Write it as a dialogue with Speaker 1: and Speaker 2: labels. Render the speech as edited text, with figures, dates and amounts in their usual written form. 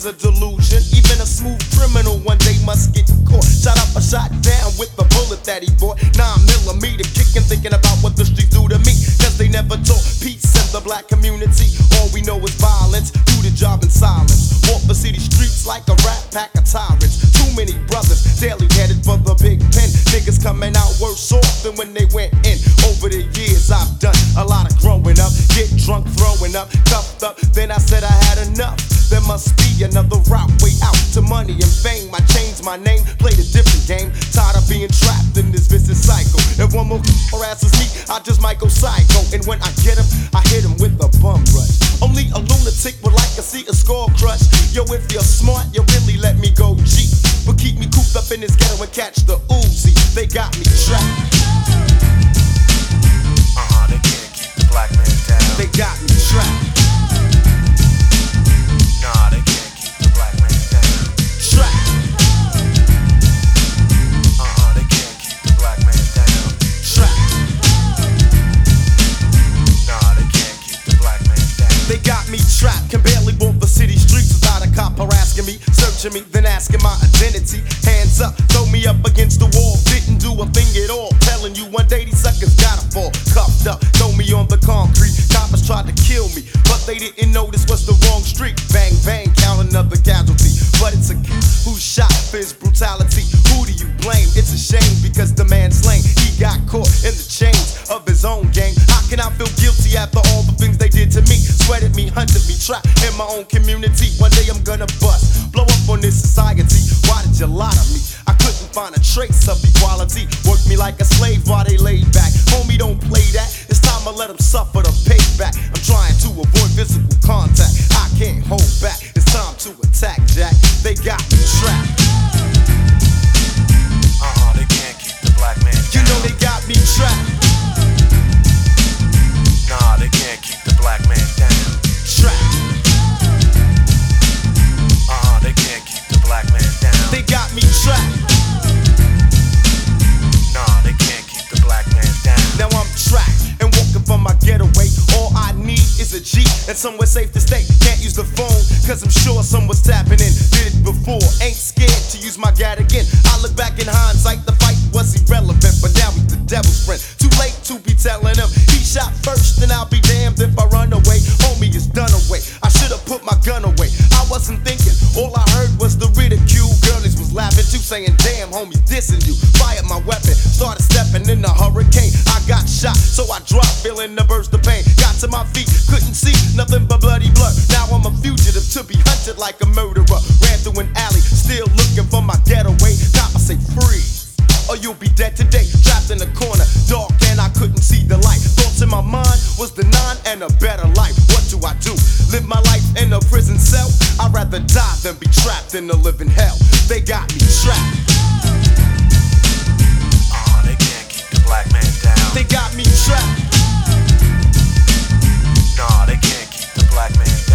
Speaker 1: a delusion. Even a smooth criminal one day must get caught. Shot up or shot down with the bullet that he bought. 9mm kicking, thinking about what the streets do to me. Cause they never taught peace in the black community. All we know is violence, do the job in silence. Walk the city streets like a rat pack of tyrants. Too many brothers, daily headed for the big pen. Niggas coming out worse off than when they went in. Over the years I've done a lot of growing up. Get drunk, throwing up, cuffed up. Then I said I had enough. There must be another route, way out to money and fame. I changed my name, played a different game. Tired of being trapped in this vicious cycle. If one more harasses me, I just might go psycho. And when I get him, I hit him with a bum rush. Only a lunatic would like to see a skull crush. Yo, if you're smart, you really let me go G. But keep me cooped up in this ghetto and catch the Uzi. They got me trapped.
Speaker 2: They can't keep the black man down.
Speaker 1: They got me trapped.
Speaker 2: Nah, they can't keep the black man down.
Speaker 1: Trapped.
Speaker 2: They can't keep the black man down.
Speaker 1: Trapped.
Speaker 2: Nah, they can't keep the black man down.
Speaker 1: They got me trapped. Can barely walk the city streets without a cop harassing me, searching me, then asking my identity. Hands up, throw me up against the wall. Didn't do a thing at all. Telling you one day these suckers gotta fall. Cuffed up, throw me on the concrete. Coppers tried to kill me, but they didn't know this was the wrong street. Bang, bang, count another casualty. But it's a kid who shot for his brutality. Who do you blame? It's a shame because the man's lame. He got caught in the chains of his own gang. How can I feel guilty after all the things they did to me? Sweated me, hunted me, trapped in my own community. One day I'm gonna bust, blow up on this society. Why did you lie to me? I couldn't find a trace of equality. Worked me like a slave while they laid back. Homie, don't play that. It's time to let them suffer the payback. I'm trying to avoid physical contact. I can't hold back. It's time to attack, Jack. They got me trapped.
Speaker 2: They can't keep the black man down.
Speaker 1: You know they got me trapped.
Speaker 2: Nah, they can't keep the black man down.
Speaker 1: Trapped.
Speaker 2: They can't keep the black man down.
Speaker 1: They got me trapped.
Speaker 2: Nah, they can't keep the black man down.
Speaker 1: Now I'm trapped and walking from my getaway. All I need is a G and somewhere safe to stay. Can't use the phone, cause I'm sure someone's tapping in. Did it before, ain't scared to use my gat again. I look back in hindsight, the fight was irrelevant, but now he's the devil's friend. Too late to be telling him he shot first, and I'll be damned if I run away. Homie is done away. I should've put my gun away. I wasn't thinking, all I heard was the ridicule. Girlies was laughing too, saying, damn, homie, dissing you. Fired my weapon, started stepping in the hurricane. I got shot, so I dropped, feeling the burst of pain. Got to my feet, couldn't see nothing but bloody blood. Now I'm a fugitive to be hunted like a murderer. Ran through an alley, still looking for my getaway. Copper say freeze, or you'll be dead today. Trapped in the corner, dark and I couldn't see the light. Thoughts in my mind was the nine and a better life. What do I do? Live my life in a prison cell? I'd rather die than be trapped in a living hell. They got me trapped.
Speaker 2: They can't keep the black man down.
Speaker 1: They got me trapped.
Speaker 2: Nah, they can't keep the black man